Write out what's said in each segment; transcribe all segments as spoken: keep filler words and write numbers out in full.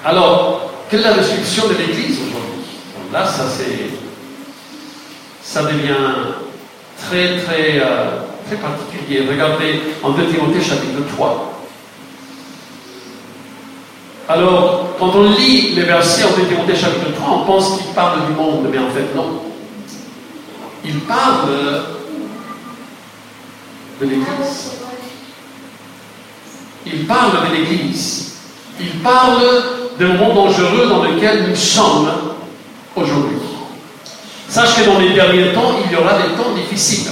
Alors, quelle est la description de l'Église aujourd'hui? Là, ça c'est, ça devient très très euh, très particulier. Regardez en deux Timothée chapitre trois. Alors, quand on lit les versets en deux Timothée chapitre trois, on pense qu'il parle du monde, mais en fait non. Il parle de l'Église. Il parle de l'Église. Il parle d'un monde dangereux dans lequel nous sommes aujourd'hui. Sache que dans les derniers temps, il y aura des temps difficiles.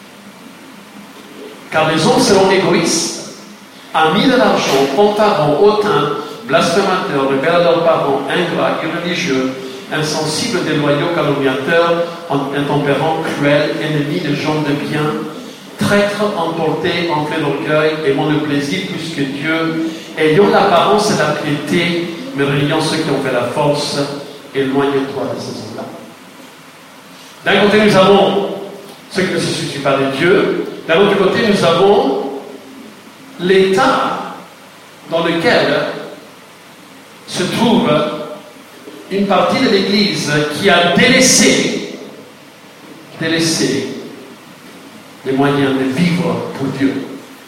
Car les hommes seront égoïstes, amis de l'argent, fanfarons, hautains, blasphémateurs, rebelles à leurs parents, ingrats, irréligieux, insensibles, déloyaux, calomniateurs, intempérants, cruels, ennemis des gens de bien, traîtres, emportés, enflés d'orgueil, aimant le plaisir plus que Dieu, ayant l'apparence et la piété, mais reniant ceux qui ont fait la force, éloigne-toi de ces hommes-là. D'un côté, nous avons ceux qui ne se soucient pas de Dieu. D'un autre côté, nous avons l'état dans lequel se trouve une partie de l'Église qui a délaissé, délaissé les moyens de vivre pour Dieu.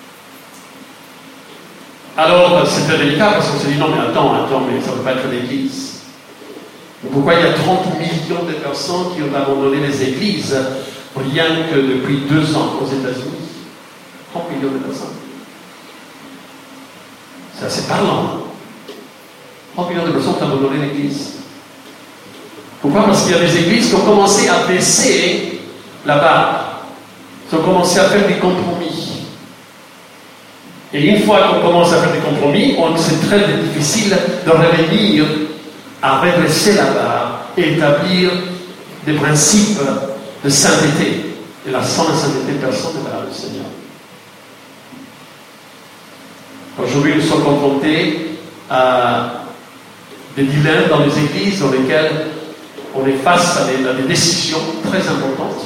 Alors, c'est très délicat parce qu'on se dit non, mais attends, attends, mais ça ne peut pas être l'Église. Pourquoi il y a trente millions de personnes qui ont abandonné les églises rien que depuis deux ans aux États-Unis? trente millions de personnes. C'est assez parlant. trente millions de personnes ont abandonné l'église. Pourquoi? Parce qu'il y a des églises qui ont commencé à baisser la barre. Ils ont commencé à faire des compromis. Et une fois qu'on commence à faire des compromis, c'est très difficile de revenir à redresser la barre et établir des principes de sainteté. Et la sans la sainteté, personne ne verra le Seigneur. Aujourd'hui, nous sommes confrontés à des dilemmes dans les églises dans lesquels on est face à des, à des décisions très importantes.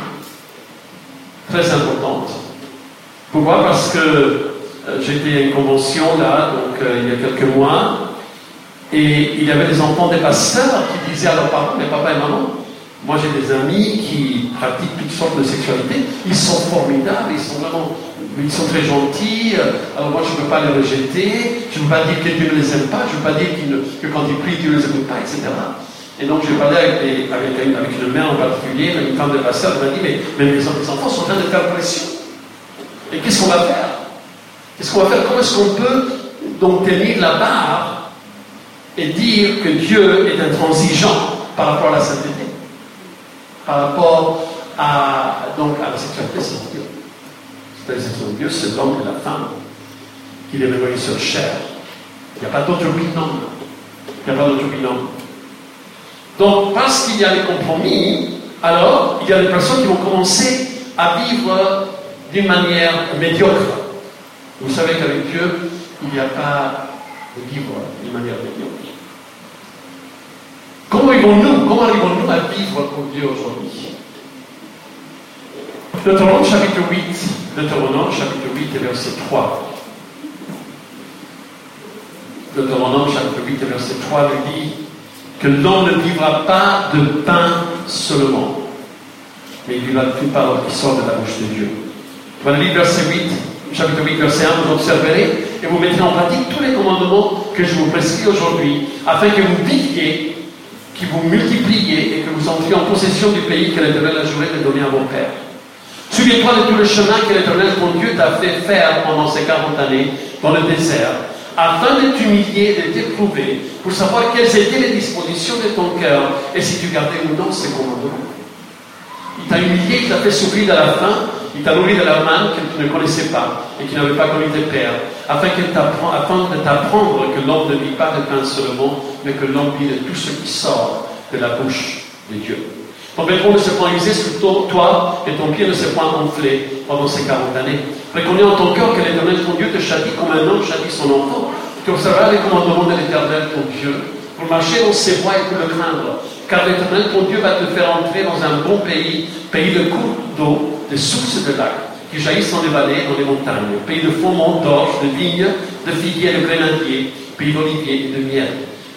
Très importantes. Pourquoi? Parce que euh, j'étais à une convention là, donc euh, il y a quelques mois, et il y avait des enfants des pasteurs qui disaient à leurs parents, mais papa et maman, moi j'ai des amis qui pratiquent toutes sortes de sexualité, ils sont formidables, ils sont vraiment, ils sont très gentils, alors moi je ne peux pas les rejeter, je ne veux pas dire que Dieu ne les aime pas, je ne veux pas dire ne, que quand ils prient, Dieu ne les écoute pas, et cetera. Et donc j'ai parlé avec, les, avec, avec une mère en particulier, une femme de pasteur, elle m'a dit, mais, mais les enfants sont en train de faire pression. Et qu'est-ce qu'on va faire? Qu'est-ce qu'on va faire? Comment est-ce qu'on peut donc tenir la barre et dire que Dieu est intransigeant par rapport à la sainteté? Par rapport à, donc, à la sexualité, c'est Dieu. C'est-à-dire que Dieu, c'est l'homme et la femme qu'il est envoyé sur chair. Il n'y a pas d'autre binôme. Il n'y a pas d'autre binôme. Donc, parce qu'il y a des compromis, alors, il y a des personnes qui vont commencer à vivre d'une manière médiocre. Vous savez qu'avec Dieu, il n'y a pas de vivre d'une manière médiocre. Comment arrivons-nous, comment arrivons-nous à vivre pour Dieu aujourd'hui? Deutéronome chapitre huit, Deutéronome chapitre huit et verset trois. Deutéronome chapitre huit et verset trois nous dit que l'homme ne vivra pas de pain seulement, mais il vivra de toute parole qui sort de la bouche de Dieu. Voilà le livre verset huit, chapitre huit, verset un, vous observerez et vous mettrez en pratique tous les commandements que je vous prescris aujourd'hui, afin que vous viviez, que vous multipliez et que vous entriez en possession du pays que l'Éternel a juré de donner à vos pères. Souviens-toi de tout le chemin que l'Éternel, ton Dieu, t'a fait faire pendant ces quarante années dans le désert, afin de t'humilier et de t'éprouver, pour savoir quelles étaient les dispositions de ton cœur et si tu gardais ou non ces commandements. Il t'a humilié, il t'a fait souffrir à la faim, il t'a nourri de la manne que tu ne connaissais pas et qui n'avait pas connu tes pères, afin, afin de t'apprendre que l'homme ne vit pas de pain seulement, mais que l'homme vit de tout ce qui sort de la bouche de Dieu. Ton béton ne s'est point usé sur toi et ton pied ne s'est point enflé pendant ces quarante années. Reconnais en ton cœur que l'Éternel, ton Dieu, te châtie comme un homme châtie son enfant. Tu observeras les commandements de l'Éternel, ton Dieu, pour marcher dans ses voies et pour le craindre. Car l'Éternel, ton Dieu, va te faire entrer dans un bon pays, pays de cours d'eau, de sources de lacs, qui jaillissent dans les vallées, dans les montagnes, pays de froment, d'orge, de vignes, de figuiers et de grenadiers, pays d'oliviers et de miel.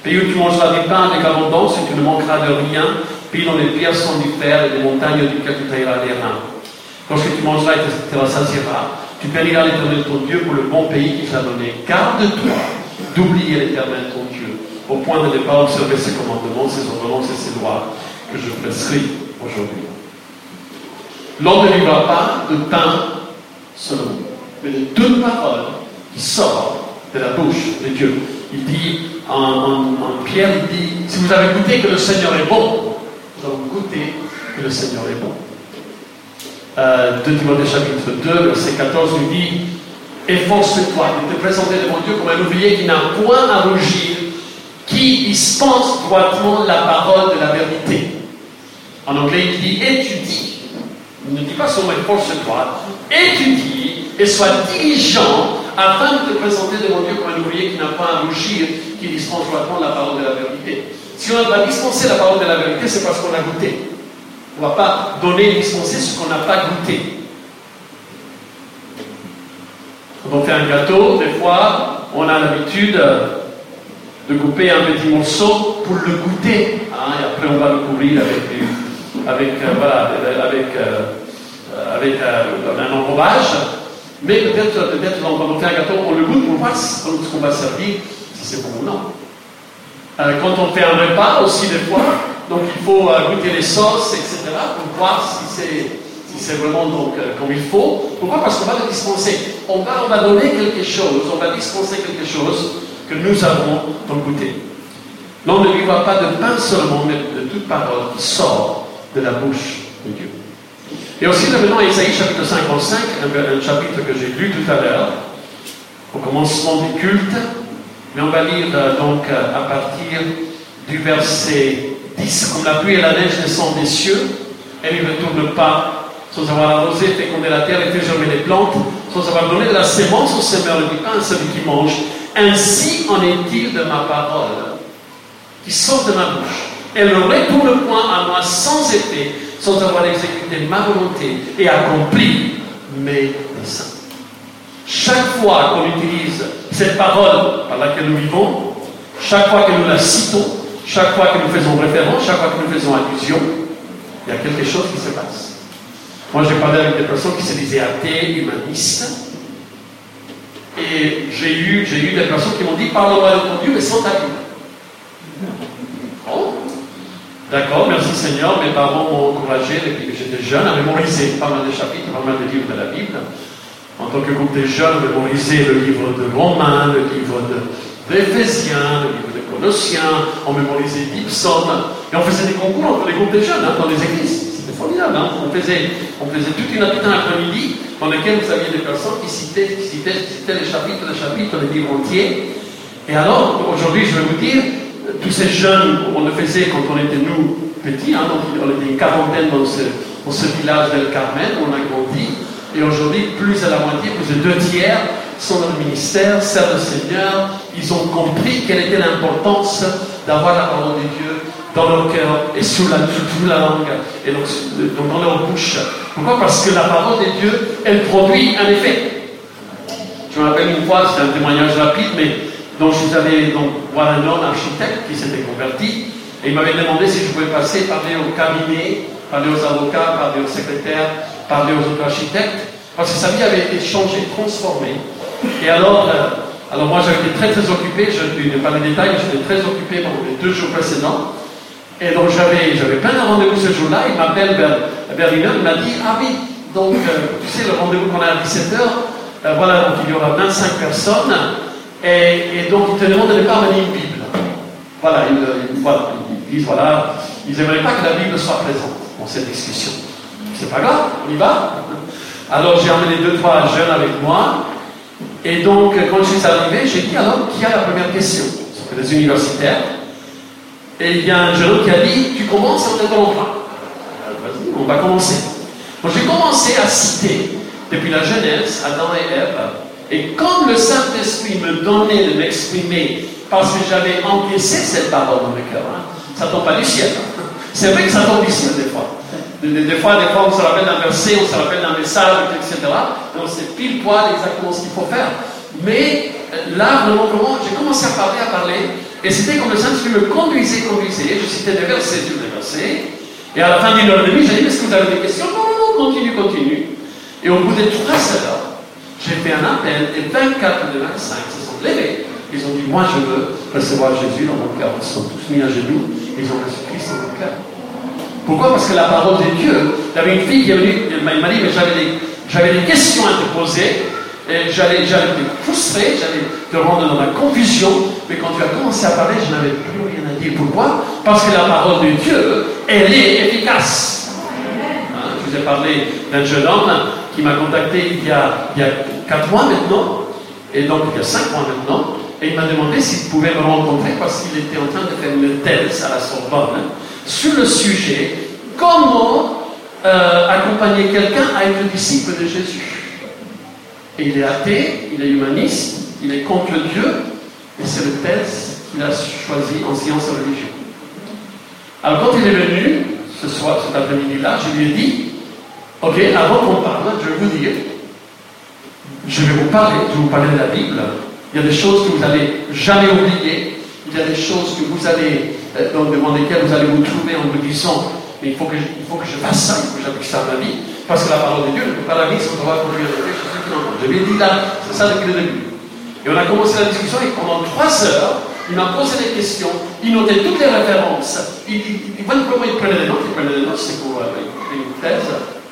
Pays où tu mangeras du pain avec abondance et tu ne manqueras de rien. Pays dont les pierres sont du fer et des montagnes duquel tu tailleras les reins. Lorsque tu mangeras et te rassasieras, tu béniras l'Éternel ton Dieu pour le bon pays qu'il t'a donné. Garde-toi d'oublier l'Éternel ton Dieu, au point de ne pas observer ses commandements, ses ordonnances et ses lois que je prescris aujourd'hui. L'homme ne vivra pas de pain seulement, mais de toute parole qui sort de la bouche de Dieu. Il dit en, en, en Pierre, il dit, si vous avez goûté que le Seigneur est bon, nous avons goûté que le Seigneur est bon. Euh, deux Timothée chapitre deux, verset quatorze, nous dit, efforce-toi de te présenter devant Dieu comme un ouvrier qui n'a point à rougir, qui dispense droitement la parole de la vérité. En anglais, il dit étudie. Il ne dit pas seulement efforce-toi, étudie et sois diligent afin de te présenter devant Dieu comme un ouvrier qui n'a pas à rougir, qui dispense droitement la parole de la vérité. Si on va dispenser la parole de la vérité, c'est parce qu'on a goûté. On ne va pas donner et dispenser ce qu'on n'a pas goûté. Quand on fait un gâteau, des fois, on a l'habitude de couper un petit morceau pour le goûter. Hein, et après, on va le couvrir avec, du, avec, euh, voilà, avec, euh, avec euh, un enrobage. Mais peut-être, peut-être quand on fait un gâteau, on le goûte pour voir ce qu'on va servir, si c'est bon ou non. Euh, quand on fait un repas aussi, des fois, donc il faut euh, goûter les sauces, et cetera, pour voir si c'est, si c'est vraiment donc, euh, comme il faut. Pourquoi? Parce qu'on va le dispenser. On va, on va donner quelque chose, on va dispenser quelque chose que nous avons donc goûté. L'on ne vivra pas de pain seulement, mais de toute parole qui sort de la bouche de Dieu. Et aussi, revenons à Isaïe chapitre cinquante-cinq, un, un chapitre que j'ai lu tout à l'heure, au commencement du culte, mais on va lire euh, donc euh, à partir du verset dix. Comme la pluie et la neige descendent des cieux, elle ne retourne pas sans avoir arrosé, fécondé la terre et fait germer les plantes, sans avoir donné de la sémence au semeur du pain à celui qui mange. Ainsi en est-il de ma parole qui sort de ma bouche. Elle ne retourne point à moi sans effet, sans avoir exécuté ma volonté et accompli mes desseins. Chaque fois qu'on utilise cette parole par laquelle nous vivons, chaque fois que nous la citons, chaque fois que nous faisons référence, chaque fois que nous faisons allusion, il y a quelque chose qui se passe. Moi, j'ai parlé avec des personnes qui se disaient athées, humanistes, et j'ai eu, j'ai eu des personnes qui m'ont dit, parle-moi de ton Dieu, mais sans ta Bible. Bon, d'accord, merci Seigneur, mes parents m'ont encouragé depuis que j'étais jeune à mémoriser pas mal de chapitres, pas mal de livres de la Bible. En tant que groupe de jeunes, on mémorisait le livre de Romains, le livre de, d'Éphésiens, le livre de Colossiens, on mémorisait dix psaumes, et on faisait des concours entre les groupes de jeunes hein, dans les églises. C'était formidable. Hein. On, faisait, on faisait toute une toute un après-midi dans lequel vous aviez des personnes qui citaient, qui citaient, qui citaient les chapitres, les chapitres, les livres entiers. Et alors, aujourd'hui, je vais vous dire, tous ces jeunes, on le faisait quand on était nous petits, hein, donc on était une quarantaine dans ce, dans ce village d'El Carmel, où on a grandi. Et aujourd'hui, plus à la moitié, plus de deux tiers sont dans le ministère, servent le Seigneur. Ils ont compris quelle était l'importance d'avoir la parole de Dieu dans leur cœur et sous la, sous la langue et donc, donc dans leur bouche. Pourquoi? Parce que la parole de Dieu, elle produit un effet. Je me rappelle une fois, c'est un témoignage rapide, mais donc je suis allé donc, voir un homme architecte qui s'était converti et il m'avait demandé si je pouvais passer, parler au cabinet, parler aux avocats, parler aux secrétaires, parler aux autres architectes, parce que sa vie avait été changée, transformée. Et alors, euh, alors moi j'avais été très très occupé, je ne vais pas les détails, j'étais très occupé pendant les deux jours précédents. Et donc j'avais, j'avais plein de rendez-vous ce jour-là, il m'appelle vers, vers une heure, il m'a dit, ah oui, donc euh, tu sais le rendez-vous qu'on a à dix-sept heures, euh, voilà, donc il y aura vingt-cinq personnes, et, et donc il te demande de ne pas amener une Bible. Voilà, ils, ils, voilà, ils disent, voilà, ils n'aimeraient pas que la Bible soit présente dans cette discussion. C'est pas grave, on y va. Alors j'ai emmené deux, trois jeunes avec moi, et donc quand je suis arrivé, j'ai dit alors qui a la première question? C'est des universitaires. Et il y a un jeune qui a dit, tu commences en t'attendant pas. Vas-y, on va commencer. Donc j'ai commencé à citer, depuis la Genèse, Adam et Ève, et comme le Saint-Esprit me donnait de m'exprimer, parce que j'avais encaissé cette parole dans le cœur, hein, ça ne tombe pas du ciel. Hein. C'est vrai que ça tombe du ciel des fois. Des, des, des fois, des fois, on se rappelle d'un verset, on se rappelle d'un message, et cetera. Donc c'est pile poil exactement ce qu'il faut faire. Mais là, vraiment, comment j'ai commencé à parler, à parler, et c'était comme le Saint-Esprit me conduisait, conduisait, je citais des versets sur des versets, et à la fin d'une heure et demie, j'ai dit, est-ce que vous avez des questions? Non, non, non, continue, continue. Et au bout de trois heures, j'ai fait un appel, et vingt-quatre de vingt-cinq se sont levés. Ils ont dit, moi je veux recevoir Jésus dans mon cœur. Ils se sont tous mis à genoux, et ils ont reçu Christ dans mon cœur. Pourquoi? Parce que la parole de Dieu, il y avait une fille qui est venue, elle m'a dit, mais j'avais des, j'avais des questions à te poser, et j'allais, j'allais te frustrer, j'allais te rendre dans la confusion, mais quand tu as commencé à parler, je n'avais plus rien à dire. Pourquoi? Parce que la parole de Dieu, elle est efficace. Hein, je vous ai parlé d'un jeune homme qui m'a contacté il y a, il y a quatre mois maintenant, et donc il y a cinq mois maintenant, et il m'a demandé s'il pouvait me rencontrer parce qu'il était en train de faire une thèse à la Sorbonne sur le sujet comment euh, accompagner quelqu'un à être disciple de Jésus. Et il est athée, il est humaniste, il est contre Dieu, et c'est le thèse qu'il a choisi en sciences et religion. Alors quand il est venu, ce soir, cet après-midi-là, je lui ai dit, ok, avant qu'on parle, je vais vous dire, je vais vous parler, je vais vous parler de la Bible. Il y a des choses que vous n'allez jamais oublier, il y a des choses que vous allez, euh, devant lesquelles vous allez vous trouver en vous disant, mais il faut que je, il faut que je fasse ça, il faut que j'applique ça à ma vie, parce que la parole de Dieu ne peut pas la vie sans avoir conduire le fait. Je lui ai dit là, c'est ça depuis le début. Et on a commencé la discussion et pendant trois heures, il m'a posé des questions, il notait toutes les références, il, il, il, il comment il prenait des notes, il prenait des notes, c'est pour euh, une thèse.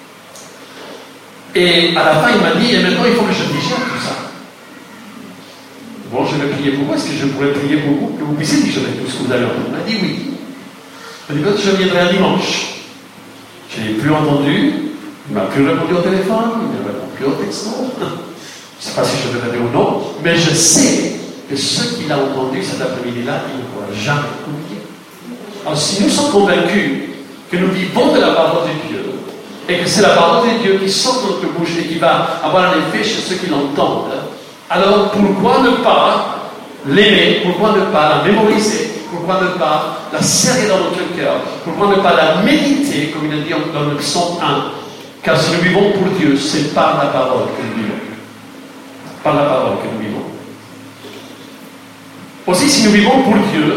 Et à la fin, il m'a dit, et maintenant il faut que je digère tout ça. Bon, je vais prier pour vous, est-ce que je pourrais prier pour vous, que vous puissiez digérer tout ce que vous avez entendu? Il m'a dit oui. Il m'a dit, je viendrai un dimanche. Je n'ai plus entendu, il ne m'a plus répondu au téléphone, il ne m'a répondu plus au texto. Je ne sais pas si je vais le dire ou non, mais je sais que ce qu'il a entendu cet après-midi-là, il ne pourra jamais oublier. Alors, si nous sommes convaincus que nous vivons de la parole de Dieu, et que c'est la parole de Dieu qui sort de notre bouche et qui va avoir un effet chez ceux qui l'entendent, alors pourquoi ne pas l'aimer, pourquoi ne pas la mémoriser, pourquoi ne pas la serrer dans notre cœur, pourquoi ne pas la méditer, comme il a dit dans le psaume un, car si nous vivons pour Dieu, c'est par la parole que nous vivons. Par la parole que nous vivons. Aussi, si nous vivons pour Dieu,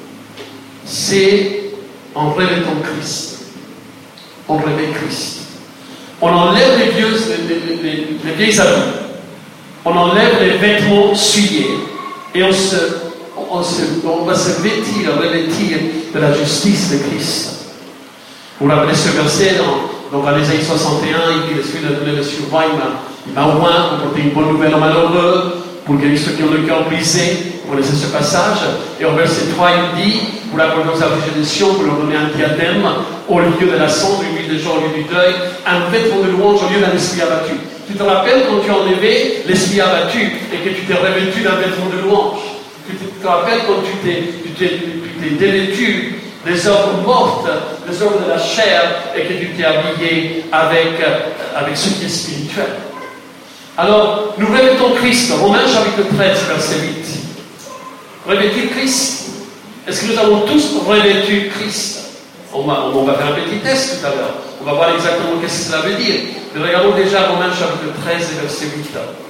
c'est en revêtant Christ. On revêt Christ. On enlève les vieux, les, les, les, les vieilles habits. On enlève les vêtements souillés. Et on, se, on, se, on va se vêtir, revêtir de la justice de Christ. Vous rappelez ce verset dans, dans Ésaïe soixante et un, il dit, l'Esprit de Dieu sur moi, il m'a oint pour porter une bonne nouvelle aux malheureux, pour guérir ceux qui ont le cœur brisé. Vous connaissez ce passage. Et au verset trois, il dit, pour accorder aux affligés des Sions, pour leur donner un diadème, au lieu de la cendre, une huile de joie au lieu du deuil, un vêtement de louange au lieu d'un esprit abattu. Tu te rappelles quand tu as enlevé l'esprit abattu et que tu t'es revêtu d'un vêtement de louange? Tu te rappelles quand tu t'es, tu t'es, tu t'es dévêtu des œuvres mortes, des œuvres de la chair, et que tu t'es habillé avec, avec ce qui est spirituel. Alors, nous revêtons Christ. Romains chapitre treize, verset huit. Revêtu Christ. Est-ce que nous avons tous revêtu Christ? on va, on va faire un petit test tout à l'heure. On va voir exactement ce que cela veut dire. Mais regardons déjà Romains chapitre treize, verset huit.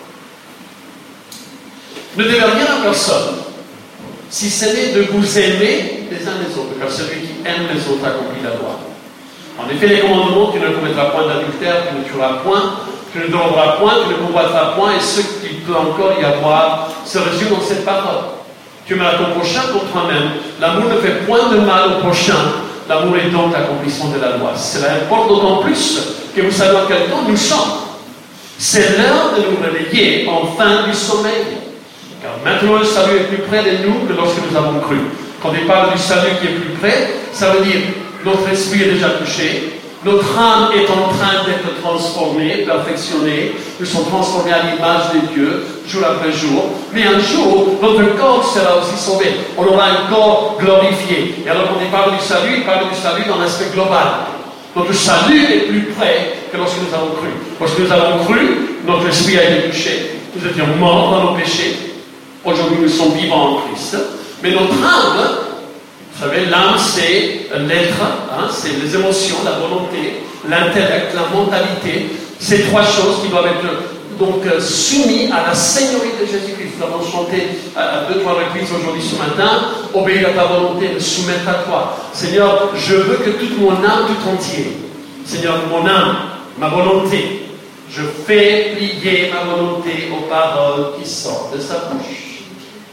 Ne devez rien à personne, si ce n'est de vous aimer les uns les autres, car celui qui aime les autres accomplit la loi. En effet, les commandements, tu ne commettras point d'adultère, tu ne tueras point, tu ne dormiras point, tu ne convoiteras point, et ce qu'il peut encore y avoir se résume dans cette parole. Tu aimeras ton prochain pour toi-même. L'amour ne fait point de mal au prochain. L'amour est donc l'accomplissement de la loi. Cela importe d'autant plus que vous savez en quel temps nous sommes. C'est l'heure de nous réveiller enfin du sommeil. Car maintenant le salut est plus près de nous que lorsque nous avons cru. Quand il parle du salut qui est plus près, ça veut dire notre esprit est déjà touché, notre âme est en train d'être transformée, perfectionnée, nous sommes transformés à l'image de Dieu, jour après jour, mais un jour, notre corps sera aussi sauvé, on aura un corps glorifié. Et alors quand il parle du salut, il parle du salut dans l'aspect global. Notre salut est plus près que lorsque nous avons cru. Lorsque nous avons cru, notre esprit a été touché, nous étions morts dans nos péchés, aujourd'hui nous sommes vivants en Christ, mais notre âme, vous savez, l'âme, c'est l'être, hein, c'est les émotions, la volonté, l'intellect, la mentalité. Ces trois choses qui doivent être donc euh, soumis à la Seigneurie de Jésus-Christ. Nous avons chanté à deux, trois reprises aujourd'hui ce matin, obéir à ta volonté, me soumettre à toi. Seigneur, je veux que toute mon âme tout entier, Seigneur, mon âme, ma volonté, je fais plier ma volonté aux paroles qui sortent de sa bouche.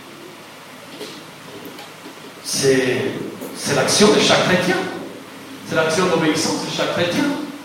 C'est, c'est l'action de chaque chrétien. C'est l'action d'obéissance de chaque chrétien.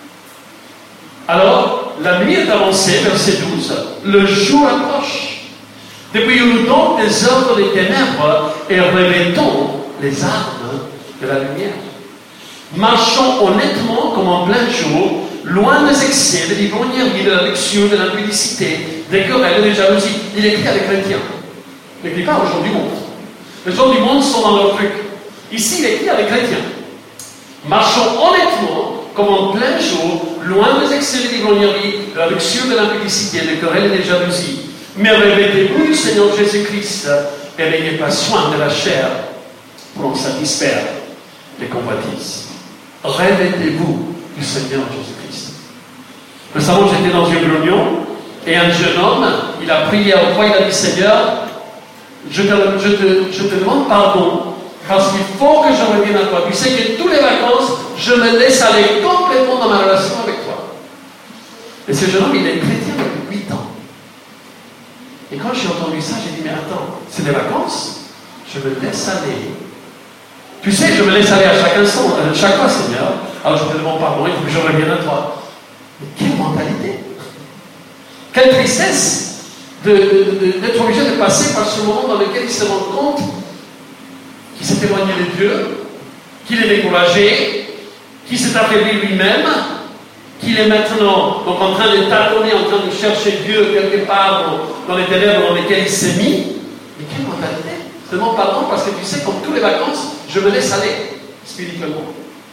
Alors, la nuit est avancée, verset douze, le jour approche. Dépouillons-nous donc des œuvres des ténèbres et revêtons les armes de la lumière. Marchons honnêtement comme en plein jour, loin des excès, de l'ivrognerie, de la luxure, de l'impudicité, des querelles et des jalousies. Il écrit à des chrétiens. Il n'écrit pas aux gens du monde. Les gens du monde sont dans leur truc. Ici, il écrit à des chrétiens. Marchons honnêtement comme en plein jour, loin des excès de l'ivrognerie, de la luxure, de l'impudicité, des querelles et des jalousies. Mais revêtez-vous du Seigneur Jésus-Christ et n'ayez pas soin de la chair pour en satisfaire les convoitises. Revêtez-vous du Seigneur Jésus-Christ. Récemment, j'étais dans une réunion et un jeune homme, il a prié au roi, il a dit Seigneur, je te, je te, je te demande pardon parce qu'il faut que je revienne à toi. Tu sais que toutes les vacances, je me laisse aller complètement dans ma relation avec toi. Et ce jeune homme, il est chrétien depuis huit ans. Et quand j'ai entendu ça, j'ai dit, mais attends, c'est des vacances, je me laisse aller. Tu sais, je me laisse aller à chaque instant, à chaque fois, Seigneur. Alors je te demande pardon, il faut que je revienne à toi. Mais quelle mentalité! Quelle tristesse de, de, de, d'être obligé de passer par ce moment dans lequel il se rend compte qu'il s'est éloigné de Dieu, qu'il est découragé, qu'il s'est affaibli lui-même, qu'il est maintenant donc, en train de tâtonner, en train de chercher Dieu quelque part dans, dans les ténèbres dans lesquelles il s'est mis. Mais quelle mentalité! Je te demande pardon parce que tu sais, comme toutes les vacances, je me laisse aller spirituellement.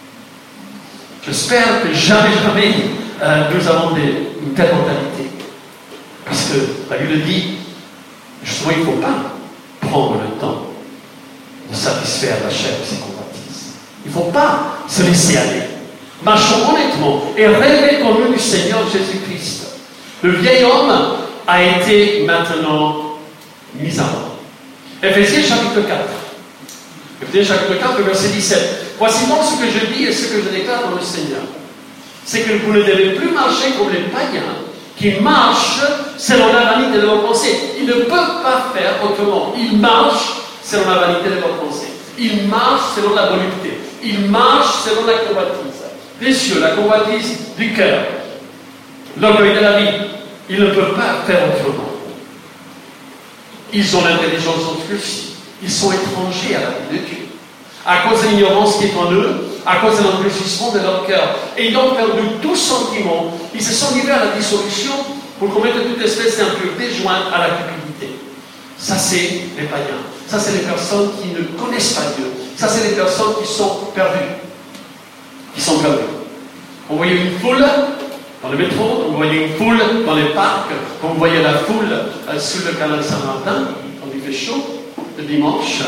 J'espère que jamais, jamais euh, nous avons des, une telle mentalité. Parce que la Bible dit, justement, il ne faut pas prendre le temps de satisfaire la chair de ses convoitises. Il ne faut pas se laisser aller. Marchons honnêtement et revêtons-nous du Seigneur Jésus-Christ. Le vieil homme a été maintenant mis à mort. Éphésiens chapitre quatre. Éphésiens chapitre quatre, verset dix-sept. Voici donc ce que je dis et ce que je déclare dans le Seigneur. C'est que vous ne devez plus marcher comme les païens qui marchent selon la vanité de leurs pensées. Ils ne peuvent pas faire autrement. Ils marchent selon la vanité de leurs pensées. Ils marchent selon la volupté. Ils marchent selon la convoitise des cieux, la convoitise du cœur, l'orgueil de la vie. Ils ne peuvent pas faire autrement. Ils ont l'intelligence obscurcie. Ils sont étrangers à la vie de Dieu. À cause de l'ignorance qui est en eux, à cause de l'endurcissement de leur cœur. Et ils ont perdu tout sentiment. Ils se sont livrés à la dissolution pour commettre toute espèce d'impureté jointe à la cupidité. Ça, c'est les païens. Ça, c'est les personnes qui ne connaissent pas Dieu. Ça, c'est les personnes qui sont perdues. Qui sont perdues. On voyait une foule dans le métro, on voyait une foule dans les parcs, on voyait la foule euh, sur le canal Saint-Martin, quand il fait chaud, le dimanche.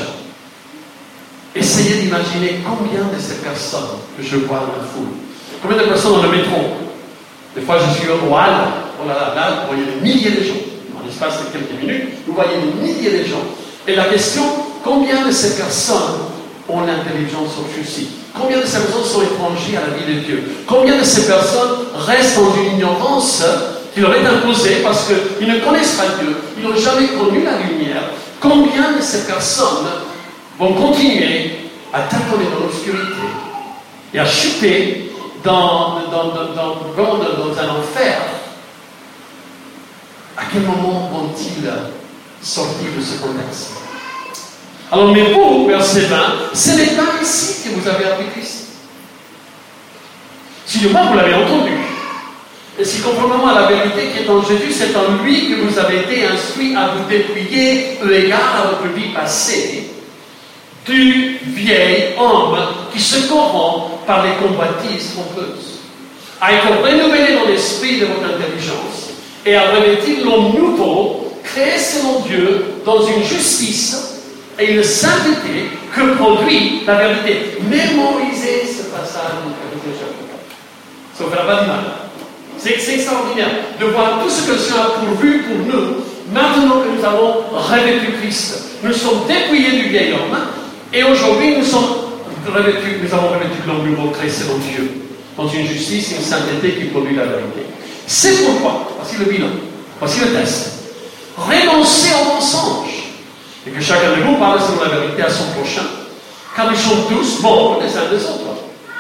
Essayez d'imaginer combien de ces personnes que je vois dans la foule. Combien de personnes dans le métro? Des fois, je suis au Hall, oh là là, là, vous voyez des milliers de gens. En l'espace de quelques minutes, vous voyez des milliers de gens. Et la question, combien de ces personnes ont l'intelligence obscurcie? Combien de ces personnes sont étrangers à la vie de Dieu? Combien de ces personnes restent dans une ignorance qui leur est imposée parce qu'ils ne connaissent pas Dieu, ils n'ont jamais connu la lumière? Combien de ces personnes vont continuer à tâtonner dans l'obscurité et à chuter dans, dans, dans, dans, dans, dans un enfer? À quel moment vont-ils sortir de ce contexte? Alors, mais vous, verset vingt, ce n'est pas ici que vous avez appris Christ. Si du moins vous l'avez entendu, et si conformément à la vérité qui est en Jésus, c'est en lui que vous avez été instruits à vous dépouiller eu égard à votre vie passée du vieil homme qui se corrompt par les convoitises trompeuses, à être renouvelé dans l'esprit de votre intelligence et à revêtir l'homme nouveau, créé selon Dieu dans une justice et une sainteté que produit la vérité. Mémorisez ce passage de Éphésiens chapitre quatre. Ça ne vous fera pas du mal. C'est, c'est extraordinaire de voir tout ce que le Seigneur a pourvu pour nous, maintenant que nous avons revêtu Christ. Nous sommes dépouillés du vieil homme, et aujourd'hui nous sommes revêtus, nous avons revêtu l'homme nouveau créé selon Dieu, dans une justice et une sainteté qui produit la vérité. C'est pourquoi, voici le bilan, voici le test. Renoncez au mensonge, et que chacun de vous parle selon la vérité à son prochain, car nous sommes tous membres les uns des autres.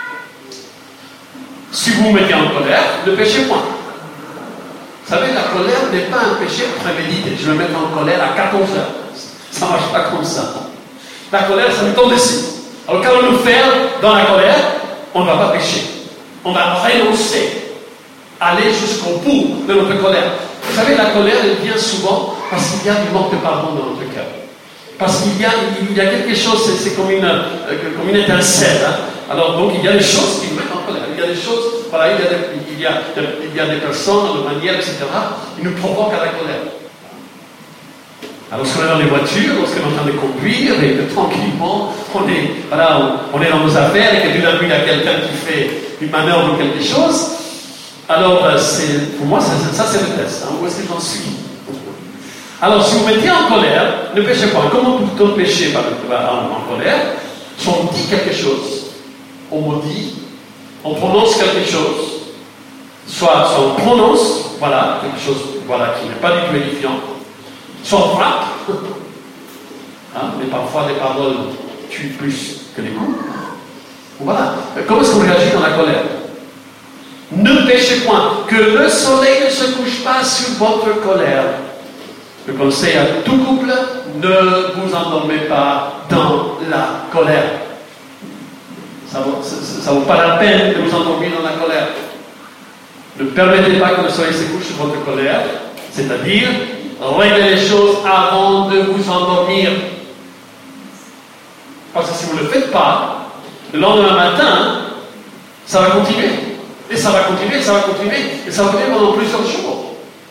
Si vous vous mettez en colère, ne péchez point. Vous savez, la colère n'est pas un péché prémédité. Je me mets en colère à quatorze heures. Ça ne marche pas comme ça. La colère, ça nous tombe dessus. Alors, quand on nous fait dans la colère, on ne va pas pécher. On va renoncer, aller jusqu'au bout de notre colère. Vous savez, la colère, elle vient souvent parce qu'il y a du manque de pardon dans notre cœur. Parce qu'il y a, il y a quelque chose, c'est, c'est comme, une, euh, comme une étincelle. Hein. Alors, donc, il y a des choses qui nous mettent en colère. Il y a des choses, voilà, il y a des, il y a, il y a des personnes, de manière, et cetera, qui nous provoquent à la colère. Alors, lorsqu'on est dans les voitures, lorsqu'on est en train de conduire, et que tranquillement, on est, voilà, on, on est dans nos affaires, et que tout d'un coup, il y a quelqu'un qui fait une manœuvre ou quelque chose, alors, c'est, pour moi, ça, ça c'est le test. Hein. Où est-ce que j'en suis? Alors, si vous mettez en colère, ne péchez pas. Comment peut-on pécher par, en, en colère? Si on dit quelque chose, on maudit, on prononce quelque chose, soit, soit on prononce, voilà, quelque chose voilà, qui n'est pas du tout édifiant, soit on frappe, hein, mais parfois les paroles tuent plus que les coups. Voilà. Comment est-ce qu'on réagit dans la colère? Ne péchez point, que le soleil ne se couche pas sur votre colère. Le conseil à tout couple, ne vous endormez pas dans la colère. Ça ne vaut, vaut pas la peine de vous endormir dans la colère. Ne permettez pas que le soleil se couche sur votre colère, c'est-à-dire réglez les choses avant de vous endormir. Parce que si vous ne le faites pas, le lendemain matin, ça va continuer. Et ça va continuer, ça va continuer, et ça va continuer pendant plusieurs jours.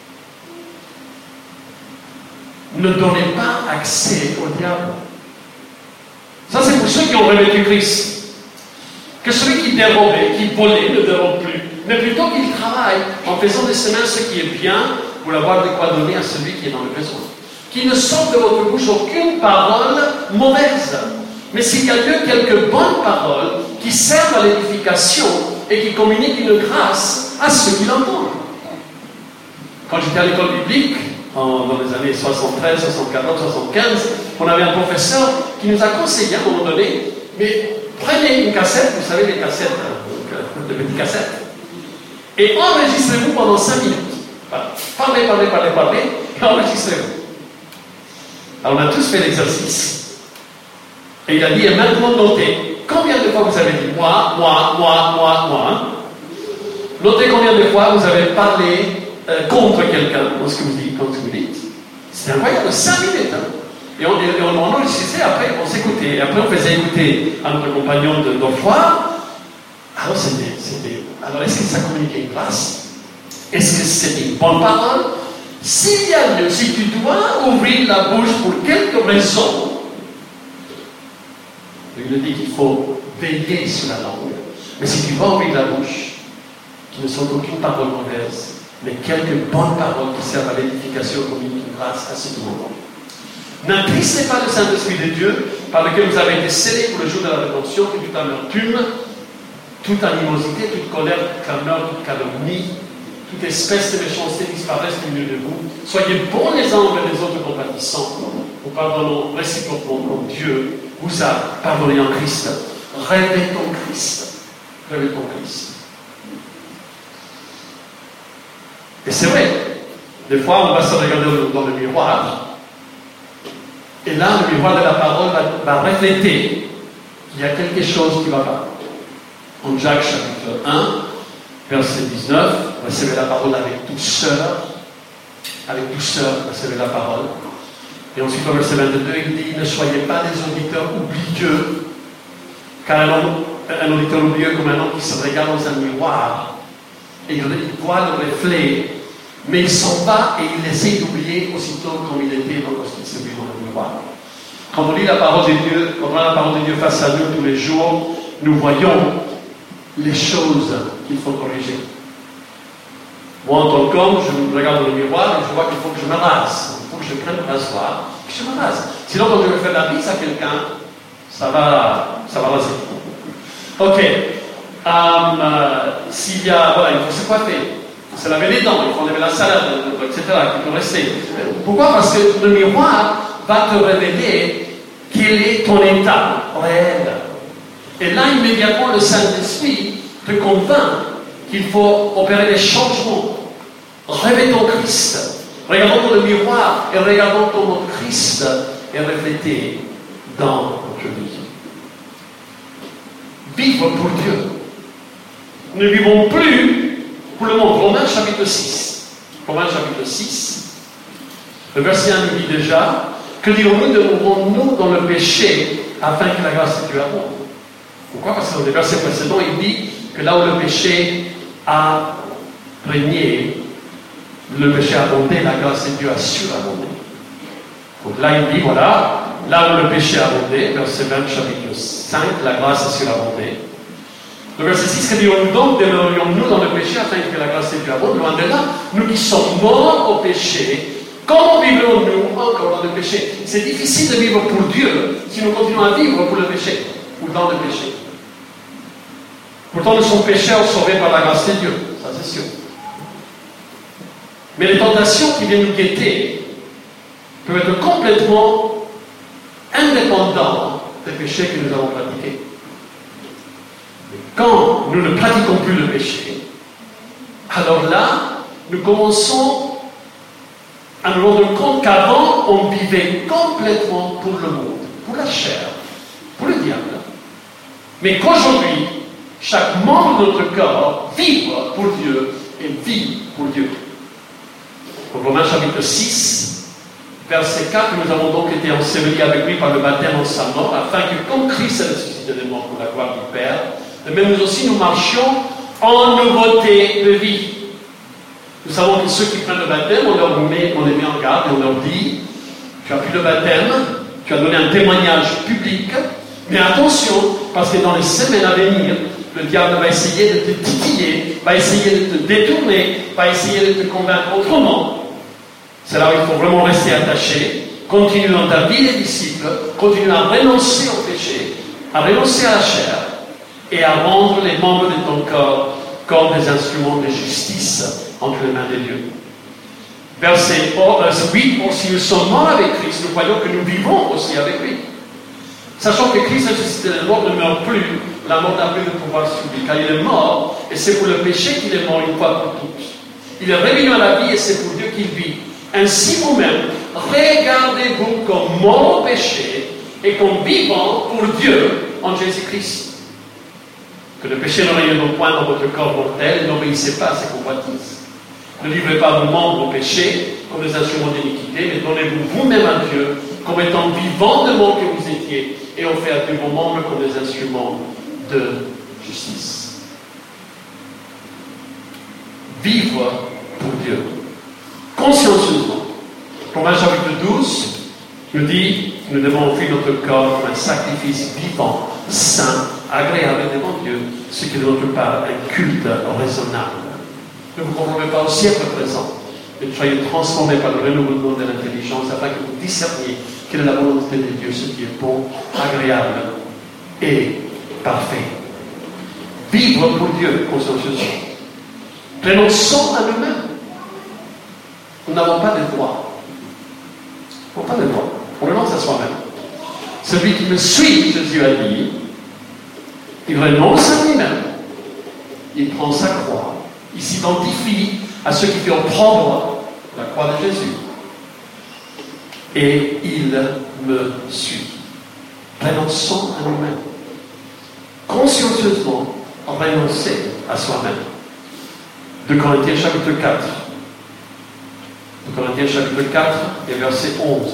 Ne donnez pas accès au diable. Ça, c'est pour ceux qui ont revêtu Christ. Que celui qui dérobait, qui volait, ne dérobe plus. Mais plutôt qu'il travaille en faisant des semaines ce qui est bien, pour avoir de quoi donner à celui qui est dans le besoin. Qu'il ne sorte de votre bouche aucune parole mauvaise. Mais s'il y a lieu quelques bonnes paroles qui servent à l'édification et qui communiquent une grâce à ceux qui l'entendent. Quand j'étais à l'école biblique, en, dans les années soixante-treize, soixante-quatorze, soixante-quinze, on avait un professeur qui nous a conseillé à un moment donné, mais prenez une cassette, vous savez les cassettes, donc, de petites cassettes, et enregistrez-vous pendant cinq minutes. Voilà. Parlez, parlez, parlez, parlez, et enregistrez-vous. Alors on a tous fait l'exercice. Et il a dit, et maintenant notez, combien de fois vous avez dit moi, moi, moi, moi, moi. Notez combien de fois vous avez parlé euh, contre quelqu'un dans ce que vous dites, comme ce que vous dites. C'est incroyable, cinq minutes. Hein. Et on, et on, on enregistrait, après on s'écoutait. Et après on faisait écouter à notre compagnon de d'Enfoir. Alors c'était, c'était. Alors est-ce que ça communiquait une grâce? Est-ce que c'était une bonne parole? S'il y a lieu, si tu dois ouvrir la bouche pour quelque raison, il dit qu'il faut veiller sur la langue. Mais si tu vas ouvrir la bouche, qui ne sont aucune parole mauvaise, mais quelques bonnes paroles qui servent à l'édification communiquent une grâce à ce moment. N'attristez pas le Saint-Esprit de Dieu, par lequel vous avez été scellés pour le jour de la rédemption, que toute amertume, toute animosité, toute colère, toute clameur, toute calomnie, toute espèce de méchanceté disparaisse du milieu de vous. Soyez bons les uns envers les autres, compatissants. Nous pardonnons réciproquement comme Dieu vous a pardonné en Christ. Revêtons Christ. Revêtons Christ. Et c'est vrai, des fois on va se regarder dans le miroir, et là le miroir de la parole va, va refléter qu'il y a quelque chose qui ne va pas. En Jacques chapitre un, verset dix-neuf, recevez la parole avec douceur, avec douceur, recevez la parole. Et ensuite au verset vingt-deux, il dit, ne soyez pas des auditeurs oublieux, car un, homme, un auditeur oublieux comme un homme qui se regarde dans un miroir, et il voit le reflet, mais il s'en va et il essaie d'oublier aussitôt comme il était lorsqu'il se vit dans le miroir. Quand on lit la parole de Dieu, quand on a la parole de Dieu face à nous tous les jours, nous voyons les choses qu'il faut corriger. Moi, en tant qu'homme, je me regarde dans le miroir et je vois qu'il faut que je me rase. Il faut que je prenne le rasoir et que je me rase. Sinon, quand je vais faire la bise à quelqu'un, ça va, ça va raser. Ok. Um, euh, S'il y a, voilà, il faut se coiffer, il faut se laver les dents, il faut enlever la salade, et cetera, qui peut rester. Pourquoi? Parce que le miroir va te révéler quel est ton état réel. Et là, immédiatement, le Saint-Esprit te convainc qu'il faut opérer des changements. Revêtons Christ. Regardons dans le miroir et regardons comment Christ est reflété dans notre vie. Vivre pour Dieu. Nous ne vivons plus pour le monde. Romains chapitre six. Romains chapitre six. Le verset un nous dit déjà, que dirons-nous, demeurons-nous dans le péché afin que la grâce de Dieu abonde? Pourquoi? Parce que dans les versets précédents, il dit que là où le péché a régné, le péché a abondé, la grâce de Dieu a surabondé. Donc là, il dit, voilà, là où le péché a abondé, verset vingt, chapitre cinq, la grâce a surabondé. Le verset six, que dirons-nous donc, demeurions-nous dans le péché afin que la grâce de Dieu abonde? Loin de là, nous qui sommes morts au péché, comment vivrons-nous encore dans le péché? C'est difficile de vivre pour Dieu si nous continuons à vivre pour le péché, ou dans le péché. Pourtant, nous sommes pécheurs sauvés par la grâce de Dieu, ça c'est sûr. Mais les tentations qui viennent nous guetter peuvent être complètement indépendantes des péchés que nous avons pratiqués. Mais quand nous ne pratiquons plus le péché, alors là, nous commençons à nous rendre compte qu'avant, on vivait complètement pour le monde, pour la chair, pour le diable. Mais qu'aujourd'hui, chaque membre de notre corps vibre pour Dieu et vit pour Dieu. Au Romains chapitre six, verset quatre, nous avons donc été ensevelis avec lui par le baptême en sa mort, afin que comme Christ est ressuscité des morts pour la gloire du Père, de même nous aussi nous marchions en nouveauté de vie. Nous savons que ceux qui prennent le baptême, on, leur met, on les met en garde et on leur dit, tu as pris le baptême, tu as donné un témoignage public, mais attention, parce que dans les semaines à venir, le diable va essayer de te titiller, va essayer de te détourner, va essayer de te convaincre autrement. C'est là où il faut vraiment rester attaché, continuer dans ta vie des disciples, continuer à renoncer au péché, à renoncer à la chair, et à rendre les membres de ton corps comme des instruments de justice entre les mains de Dieu. Verset huit, or si nous sommes morts avec Christ, nous croyons que nous vivons aussi avec lui. Sachant que Christ ressuscité des morts ne meurt plus, la mort n'a plus de pouvoir sur lui, car il est mort, et c'est pour le péché qu'il est mort une fois pour toutes. Il est revenu à la vie, et c'est pour Dieu qu'il vit. Ainsi vous-même, regardez-vous comme mort au péché, et comme vivant pour Dieu en Jésus-Christ. Que le péché ne règne donc point dans votre corps mortel, n'obéissez pas à ses convoitises. Ne livrez pas vos membres au péché comme des instruments d'iniquité, mais donnez-vous vous-même à Dieu comme étant vivants de mort que vous étiez, et offrez vos membres comme des instruments de justice. Vivre pour Dieu, consciencieusement. Romains chapitre douze nous dit que nous devons offrir notre corps comme un sacrifice vivant, saint, agréable devant Dieu, ce qui est de notre part un culte raisonnable. Ne vous conformez pas au siècle présent, mais soyez transformés par le renouvellement de l'intelligence afin que vous discerniez quelle est la volonté de Dieu, ce qui est bon, agréable et parfait. Vivre pour Dieu, consciencieusement. Renonçons à nous-mêmes. Nous n'avons pas de droit. Nous n'avons pas de droit. On renonce à soi-même. Celui qui me suit, Jésus a dit, il renonce à lui-même. Il prend sa croix. Il s'identifie à ceux qui fait opprobre la croix de Jésus. Et il me suit. Renonçons à nous-mêmes. Consciencieusement, renoncer à soi-même. deux Corinthiens chapitre quatre. deux Corinthiens chapitre quatre et verset onze.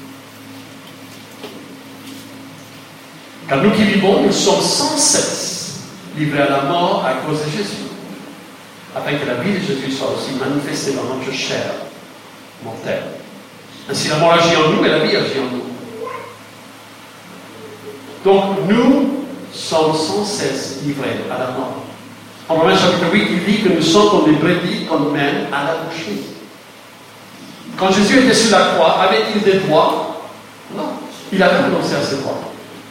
Car nous qui vivons, nous sommes sans cesse livrés à la mort à cause de Jésus, afin que la vie de Jésus soit aussi manifestée dans notre chair mortelle. Ainsi la mort agit en nous et la vie agit en nous. Donc nous sommes sans cesse livrés à la mort. En Romains chapitre huit, il dit que nous sommes comme des brebis qu'on mène à la boucherie. Quand Jésus était sur la croix, avait-il des droits? Non. Il avait renoncé à ses droits.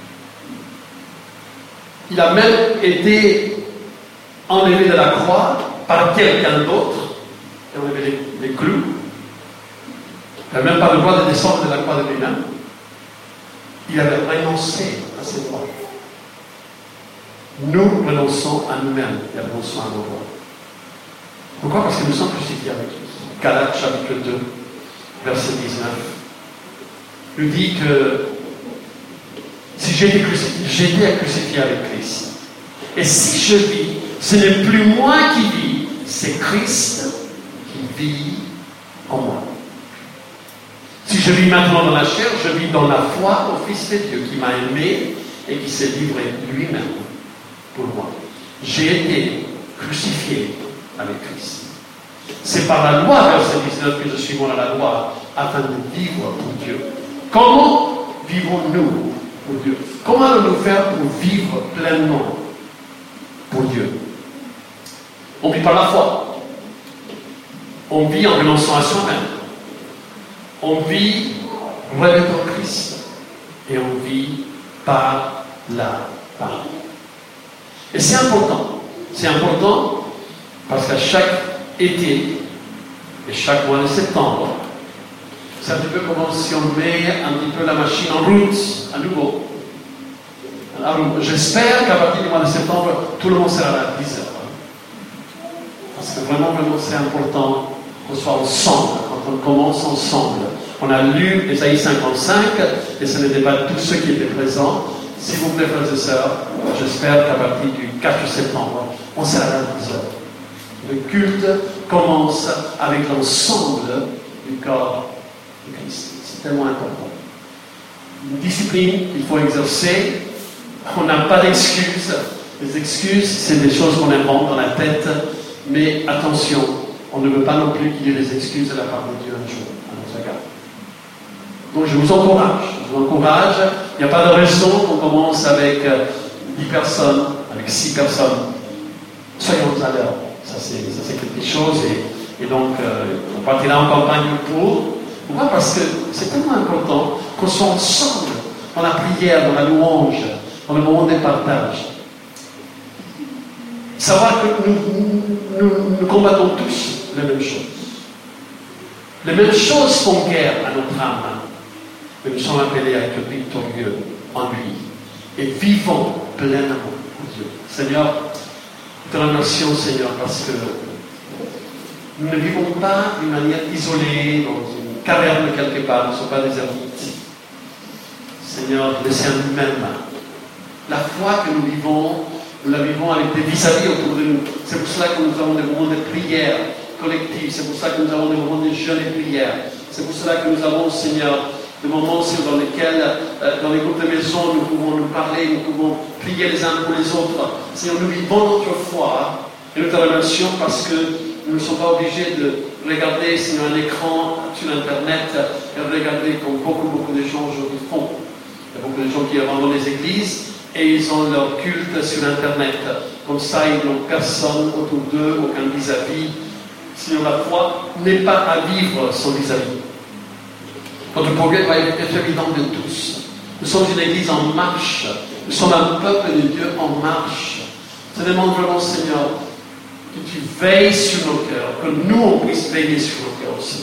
Il a même été enlevé de la croix par quelqu'un d'autre, qui a enlevé les, les clous. Il n'avait même pas le droit de descendre de la croix de lui-même. Il avait renoncé à ses droits. Nous renonçons à nous-mêmes et renonçons à nos droits. Pourquoi? Parce que nous sommes crucifiés avec lui. Galates chapitre deux, verset dix-neuf, nous dit que si j'ai été crucifié, j'ai été crucifié avec Christ. Et si je vis, ce n'est plus moi qui vis, c'est Christ qui vit en moi. Si je vis maintenant dans la chair, je vis dans la foi au Fils de Dieu qui m'a aimé et qui s'est livré lui-même pour moi. J'ai été crucifié avec Christ. C'est par la loi, verset dix-neuf, que je suis mort à la loi, afin de vivre pour Dieu. Comment vivons-nous pour Dieu? Comment allons-nous faire pour vivre pleinement pour Dieu? On vit par la foi. On vit en renonçant à soi-même. On vit revêtant Christ. Et on vit par la parole. Et c'est important. C'est important parce qu'à chaque été et chaque mois de septembre, c'est un petit peu comme si on met un petit peu la machine en route à nouveau. Alors, j'espère qu'à partir du mois de septembre, tout le monde sera là à dix heures. Parce que vraiment, vraiment, c'est important qu'on soit ensemble, quand on commence ensemble. On a lu Ésaïe cinquante-cinq, et ce n'était pas tous ceux qui étaient présents. S'il vous plaît, frères et sœurs, j'espère qu'à partir du quatre septembre, on sera là à dix heures. Le culte commence avec l'ensemble du corps de Christ. C'est tellement important. Une discipline qu'il faut exercer. On n'a pas d'excuses. Les excuses, c'est des choses qu'on invente dans la tête. Mais attention, on ne veut pas non plus qu'il y ait des excuses de la part de Dieu un jour à notre égard. Donc je vous encourage. Je vous encourage. Il n'y a pas de raison qu'on commence avec dix personnes, avec six personnes. Soyons à l'heure. Ça c'est, ça, c'est quelque chose. Et, et donc, euh, on partira en campagne pour. Pourquoi? Parce que c'est tellement important qu'on soit ensemble dans la prière, dans la louange, dans le moment des partages. Savoir que nous, nous, nous combattons tous les mêmes choses. Les mêmes choses font guerre à notre âme. Mais nous sommes appelés à être victorieux en lui. Et vivons pleinement pour Dieu. Seigneur, nous te remercions, Seigneur, parce que nous ne vivons pas d'une manière isolée, dans une caverne quelque part, nous ne sommes pas des ermites. Seigneur, laissez à nous-mêmes. La foi que nous vivons, nous la vivons avec des vis-à-vis autour de nous. C'est pour cela que nous avons des moments de prière collective. C'est pour cela que nous avons des moments de jeûne et prière. C'est pour cela que nous avons, Seigneur, des moments dans lesquels, euh, dans les groupes de maison, nous pouvons nous parler, nous pouvons prier les uns pour les autres. Seigneur, nous vivons notre foi et nous te remercions parce que nous ne sommes pas obligés de regarder, Seigneur, un écran sur Internet et de regarder comme beaucoup, beaucoup de gens aujourd'hui font. Il y a beaucoup de gens qui abandonnent les églises et ils ont leur culte sur Internet. Comme ça, ils n'ont personne autour d'eux, aucun vis-à-vis. Sinon, la foi n'est pas à vivre sans vis-à-vis. Notre progrès va être évident de tous. Nous sommes une église en marche. Nous sommes un peuple de Dieu en marche. Je te demande vraiment, Seigneur, que tu veilles sur nos cœurs, que nous, on puisse veiller sur nos cœurs aussi.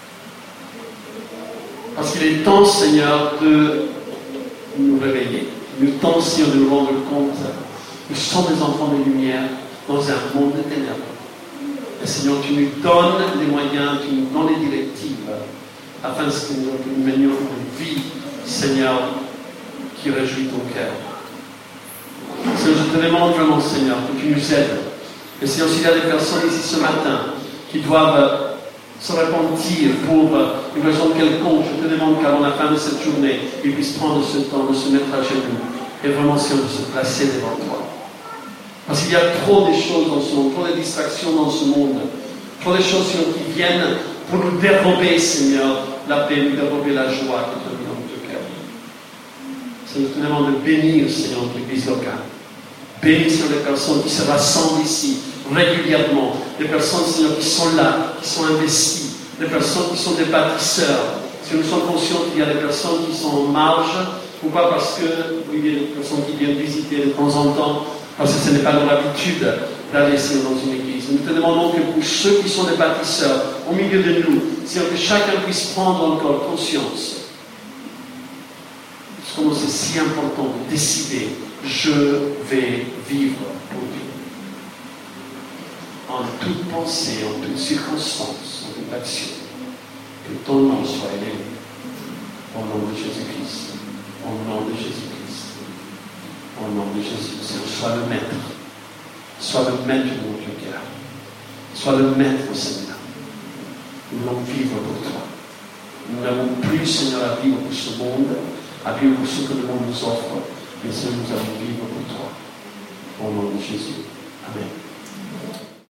Parce qu'il est temps, Seigneur, de nous réveiller. Il est temps, Seigneur, de nous rendre compte. Nous sommes des enfants de lumière dans un monde de ténèbres. Et Seigneur, tu nous donnes les moyens, tu nous donnes les directives, afin que nous menions une vie, Seigneur, qui réjouit ton cœur. Seigneur, je te demande vraiment, Seigneur, que tu nous aides. Et Seigneur, s'il y a des personnes ici ce matin qui doivent se repentir pour une raison quelconque, je te demande qu'avant la fin de cette journée, ils puissent prendre ce temps de se mettre à genoux et vraiment, Seigneur, de se placer devant toi. Parce qu'il y a trop de choses dans ce monde, trop de distractions dans ce monde, trop de choses, Seigneur, qui viennent pour nous dérober, Seigneur, la paix, nous dérober la joie que tu as mis dans notre cœur. Seigneur, je te demande de bénir, Seigneur, notre Église locale. Bénis, Seigneur, les personnes qui se rassemblent ici régulièrement, les personnes, Seigneur, qui sont là, qui sont investies, les personnes qui sont des bâtisseurs. Si nous sommes conscients qu'il y a des personnes qui sont en marge, pourquoi? Parce que, oui, il y a des personnes qui viennent visiter de temps en temps, parce que ce n'est pas leur habitude d'aller dans une église. Nous te demandons que pour ceux qui sont des bâtisseurs, au milieu de nous, Seigneur, que chacun puisse prendre encore conscience. Comment c'est si important de décider, je vais vivre pour Dieu. En toute pensée, en toute circonstance, en toute action, que ton nom soit élevé. Au nom de Jésus-Christ. Au nom de Jésus-Christ. Au nom de Jésus. Seigneur, sois le maître. Sois le maître de mon cœur. Sois le maître, Seigneur. Nous voulons vivre pour toi. Nous n'avons plus, Seigneur, à vivre pour ce monde, à vivre pour ce que le monde nous offre, mais Seigneur, nous allons vivre pour toi. Au nom de Jésus. Amen.